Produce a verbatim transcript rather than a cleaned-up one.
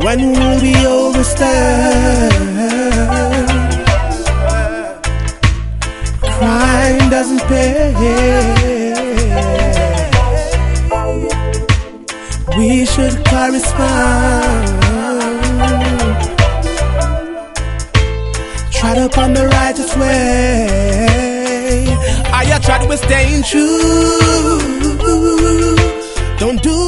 When will we overstand? Crime doesn't pay. We should correspond. Tread upon the righteous way. I try to stay true. Don't do